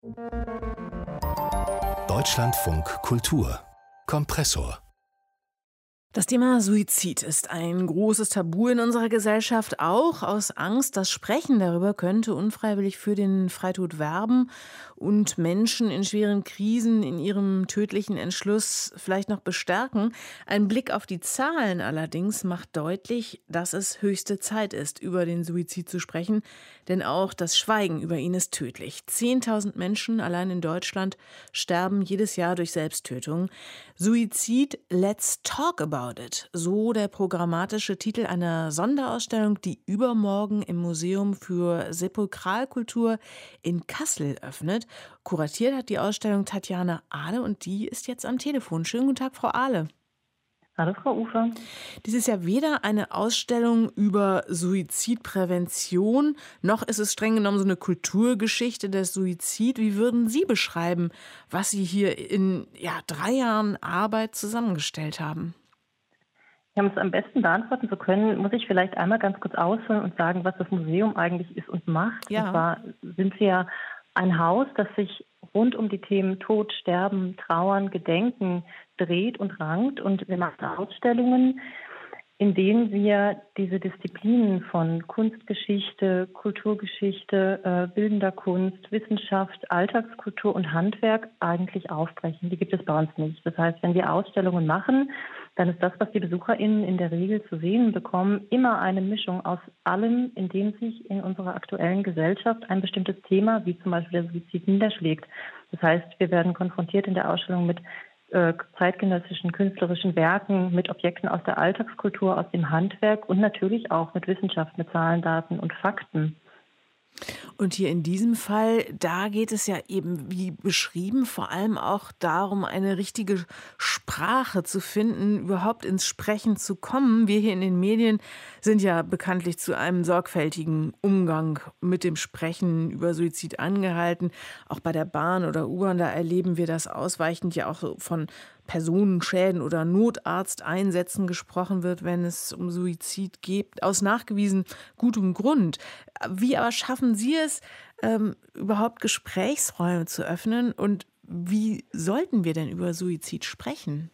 Deutschlandfunk Kultur Kompressor. Das Thema Suizid ist ein großes Tabu in unserer Gesellschaft, auch aus Angst, das Sprechen darüber könnte unfreiwillig für den Freitod werben und Menschen in schweren Krisen in ihrem tödlichen Entschluss vielleicht noch bestärken. Ein Blick auf die Zahlen allerdings macht deutlich, dass es höchste Zeit ist, über den Suizid zu sprechen, denn auch das Schweigen über ihn ist tödlich. 10.000 Menschen allein in Deutschland sterben jedes Jahr durch Selbsttötung. Suizid, let's talk about it. So der programmatische Titel einer Sonderausstellung, die übermorgen im Museum für Sepulkralkultur in Kassel öffnet. Kuratiert hat die Ausstellung Tatjana Ahle und die ist jetzt am Telefon. Schönen guten Tag, Frau Ahle. Hallo Frau Ufer. Dies ist ja weder eine Ausstellung über Suizidprävention, noch ist es streng genommen so eine Kulturgeschichte des Suizid. Wie würden Sie beschreiben, was Sie hier in 3 Jahren Arbeit zusammengestellt haben? Um es am besten beantworten zu können, muss ich vielleicht einmal ganz kurz ausholen und sagen, was das Museum eigentlich ist und macht. Ja. Und zwar sind wir ja ein Haus, das sich rund um die Themen Tod, Sterben, Trauern, Gedenken dreht und rankt. Und wir machen Ausstellungen, in denen wir diese Disziplinen von Kunstgeschichte, Kulturgeschichte, bildender Kunst, Wissenschaft, Alltagskultur und Handwerk eigentlich aufbrechen. Die gibt es bei uns nicht. Das heißt, wenn wir Ausstellungen machen, dann ist das, was die BesucherInnen in der Regel zu sehen bekommen, immer eine Mischung aus allem, in dem sich in unserer aktuellen Gesellschaft ein bestimmtes Thema, wie zum Beispiel der Suizid, niederschlägt. Das heißt, wir werden konfrontiert in der Ausstellung mit zeitgenössischen künstlerischen Werken, mit Objekten aus der Alltagskultur, aus dem Handwerk und natürlich auch mit Wissenschaft, mit Zahlen, Daten und Fakten. Und hier in diesem Fall, da geht es ja eben, wie beschrieben, vor allem auch darum, eine richtige Sprache zu finden, überhaupt ins Sprechen zu kommen. Wir hier in den Medien sind ja bekanntlich zu einem sorgfältigen Umgang mit dem Sprechen über Suizid angehalten. Auch bei der Bahn oder U-Bahn, da erleben wir das ausweichend ja auch so von Personenschäden oder Notarzteinsätzen gesprochen wird, wenn es um Suizid geht, aus nachgewiesen gutem Grund. Wie aber schaffen Sie es, überhaupt Gesprächsräume zu öffnen und wie sollten wir denn über Suizid sprechen?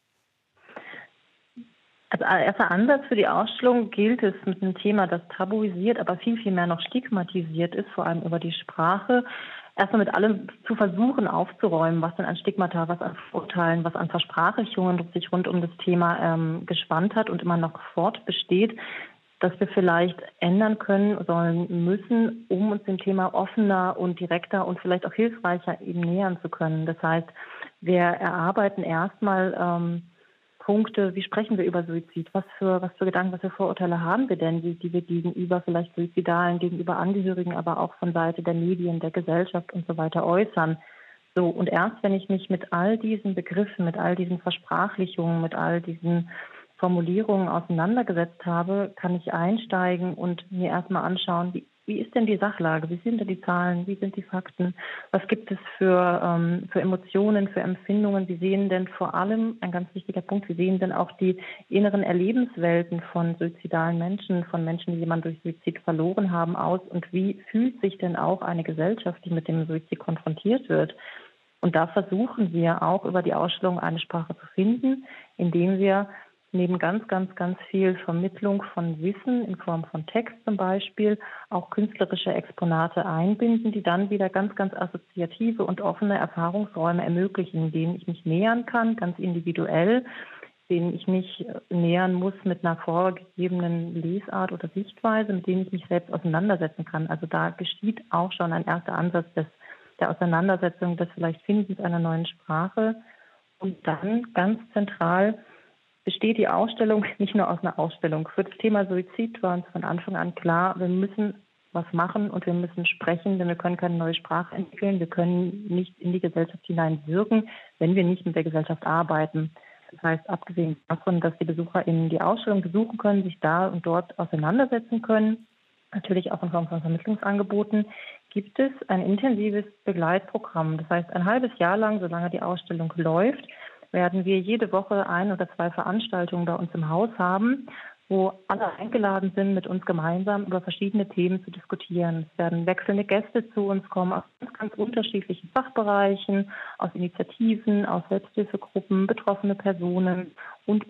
Als erster Ansatz für die Ausstellung gilt es mit einem Thema, das tabuisiert, aber viel, viel mehr noch stigmatisiert ist, vor allem über die Sprache, erstmal mit allem zu versuchen aufzuräumen, was denn an Stigmata, was an Vorurteilen, was an Versprachlichungen sich rund um das Thema gespannt hat und immer noch fortbesteht, dass wir vielleicht ändern können, sollen, müssen, um uns dem Thema offener und direkter und vielleicht auch hilfreicher eben nähern zu können. Das heißt, wir erarbeiten erstmal Punkte, wie sprechen wir über Suizid, was für Gedanken, was für Vorurteile haben wir denn, die wir gegenüber vielleicht Suizidalen, gegenüber Angehörigen, aber auch von Seite der Medien, der Gesellschaft und so weiter äußern. So, und erst wenn ich mich mit all diesen Begriffen, mit all diesen Versprachlichungen, mit all diesen Formulierungen auseinandergesetzt habe, kann ich einsteigen und mir erstmal anschauen, wie ist denn die Sachlage, wie sind denn die Zahlen, wie sind die Fakten, was gibt es für Emotionen, für Empfindungen, wie sehen denn vor allem, ein ganz wichtiger Punkt, wie sehen denn auch die inneren Erlebenswelten von suizidalen Menschen, von Menschen, die jemanden durch Suizid verloren haben, aus und wie fühlt sich denn auch eine Gesellschaft, die mit dem Suizid konfrontiert wird. Und da versuchen wir auch über die Ausstellung eine Sprache zu finden, indem wir neben ganz, ganz, ganz viel Vermittlung von Wissen in Form von Text zum Beispiel auch künstlerische Exponate einbinden, die dann wieder ganz, ganz assoziative und offene Erfahrungsräume ermöglichen, denen ich mich nähern kann, ganz individuell, denen ich mich nähern muss mit einer vorgegebenen Lesart oder Sichtweise, mit denen ich mich selbst auseinandersetzen kann. Also da geschieht auch schon ein erster Ansatz der Auseinandersetzung, des vielleicht Findens einer neuen Sprache. Und dann ganz zentral besteht die Ausstellung nicht nur aus einer Ausstellung. Für das Thema Suizid war uns von Anfang an klar, wir müssen was machen und wir müssen sprechen, denn wir können keine neue Sprache entwickeln. Wir können nicht in die Gesellschaft hineinwirken, wenn wir nicht mit der Gesellschaft arbeiten. Das heißt, abgesehen davon, dass die BesucherInnen die Ausstellung besuchen können, sich da und dort auseinandersetzen können, natürlich auch in Form von Vermittlungsangeboten, gibt es ein intensives Begleitprogramm. Das heißt, ein halbes Jahr lang, solange die Ausstellung läuft, werden wir jede Woche 1 oder 2 Veranstaltungen bei uns im Haus haben, wo alle eingeladen sind, mit uns gemeinsam über verschiedene Themen zu diskutieren. Es werden wechselnde Gäste zu uns kommen aus ganz unterschiedlichen Fachbereichen, aus Initiativen, aus Selbsthilfegruppen, betroffene Personen und.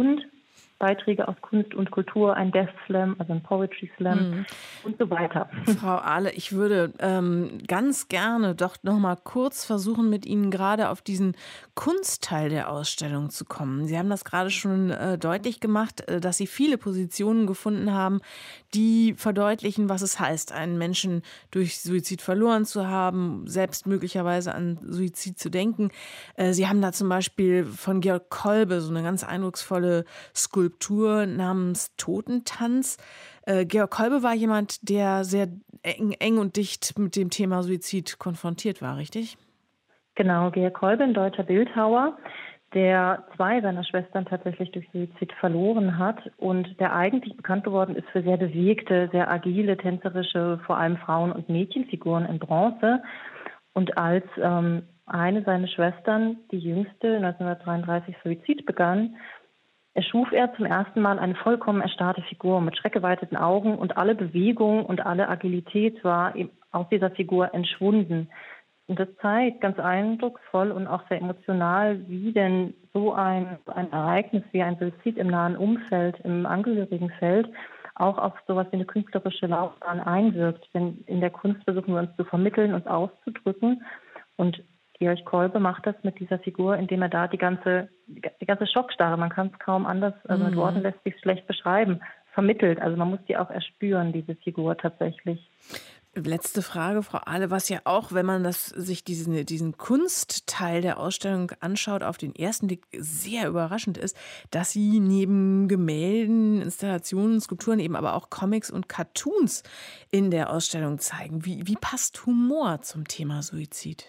Beiträge aus Kunst und Kultur, ein Death Slam, also ein Poetry Slam und so weiter. Frau Ahle, ich würde ganz gerne doch noch mal kurz versuchen, mit Ihnen gerade auf diesen Kunstteil der Ausstellung zu kommen. Sie haben das gerade schon deutlich gemacht, dass Sie viele Positionen gefunden haben, die verdeutlichen, was es heißt, einen Menschen durch Suizid verloren zu haben, selbst möglicherweise an Suizid zu denken. Sie haben da zum Beispiel von Georg Kolbe so eine ganz eindrucksvolle Skulptur namens Totentanz. Georg Kolbe war jemand, der sehr eng und dicht mit dem Thema Suizid konfrontiert war, richtig? Genau, Georg Kolbe, ein deutscher Bildhauer, der 2 seiner Schwestern tatsächlich durch Suizid verloren hat und der eigentlich bekannt geworden ist für sehr bewegte, sehr agile, tänzerische, vor allem Frauen- und Mädchenfiguren in Bronze. Und als eine seiner Schwestern, die jüngste, 1933 Suizid begann, erschuf er zum ersten Mal eine vollkommen erstarrte Figur mit schreckgeweiteten Augen und alle Bewegung und alle Agilität war aus dieser Figur entschwunden. Und das zeigt ganz eindrucksvoll und auch sehr emotional, wie denn so ein Ereignis wie ein Suizid im nahen Umfeld, im Angehörigenfeld, auch auf sowas wie eine künstlerische Laufbahn einwirkt. Denn in der Kunst versuchen wir uns zu vermitteln, uns auszudrücken. Und Georg Kolbe macht das mit dieser Figur, indem er da die ganze Schockstarre, man kann es kaum anders, also mit Worten lässt sich schlecht beschreiben, vermittelt. Also man muss die auch erspüren, diese Figur tatsächlich. Letzte Frage, Frau Ahle, was ja auch, wenn man sich diesen Kunstteil der Ausstellung anschaut, auf den ersten Blick sehr überraschend ist, dass Sie neben Gemälden, Installationen, Skulpturen eben aber auch Comics und Cartoons in der Ausstellung zeigen. Wie passt Humor zum Thema Suizid?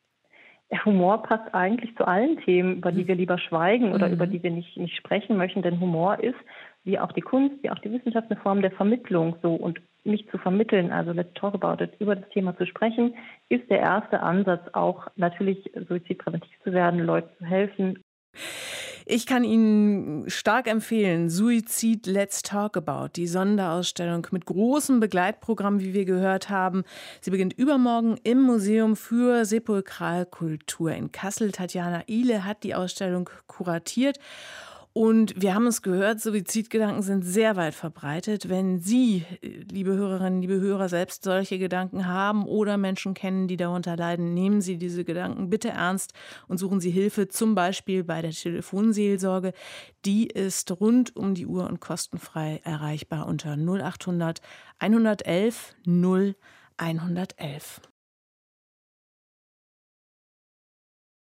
Der Humor passt eigentlich zu allen Themen, über die wir lieber schweigen oder über die wir nicht sprechen möchten. Denn Humor ist, wie auch die Kunst, wie auch die Wissenschaft, eine Form der Vermittlung. So, und nicht zu vermitteln, also let's talk about it, über das Thema zu sprechen, ist der erste Ansatz, auch natürlich suizidpräventiv zu werden, Leuten zu helfen. Ich kann Ihnen stark empfehlen, Suizid Let's Talk About, die Sonderausstellung mit großem Begleitprogramm, wie wir gehört haben. Sie beginnt übermorgen im Museum für Sepulkralkultur in Kassel. Tatjana Ihle hat die Ausstellung kuratiert. Und wir haben es gehört, Suizidgedanken sind sehr weit verbreitet. Wenn Sie, liebe Hörerinnen, liebe Hörer, selbst solche Gedanken haben oder Menschen kennen, die darunter leiden, nehmen Sie diese Gedanken bitte ernst und suchen Sie Hilfe, zum Beispiel bei der Telefonseelsorge. Die ist rund um die Uhr und kostenfrei erreichbar unter 0800 111 0 111.